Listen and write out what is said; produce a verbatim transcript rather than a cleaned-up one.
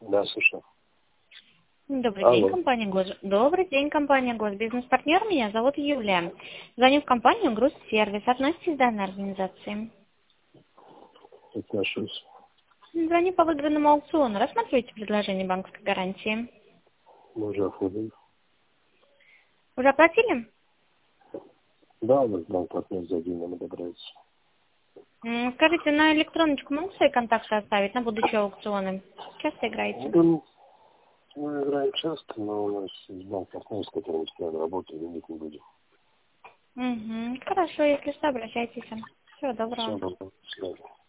Да, слушаю. Добрый день, Алло. компания Гос. Добрый день, компания Госбизнес-партнер. Меня зовут Юлия. Звоню в компанию Грузсервис. Относитесь к данной организации? Отношусь. Звоню по выигранному аукциону. Рассматриваете предложение банковской гарантии? Мы уже оформили. Уже оплатили? Да, у нас банк партнер за один нам одобряется. М, Скажите, на электроночку могу свои контакты оставить на будущие аукционы? Часто играете? Ну, мы играем часто, но у нас есть банк партнер, с которым постоянно работаем, винить не будем. Угу. Хорошо, если что, обращайтесь. Всего Все, доброго. добро. До свидания.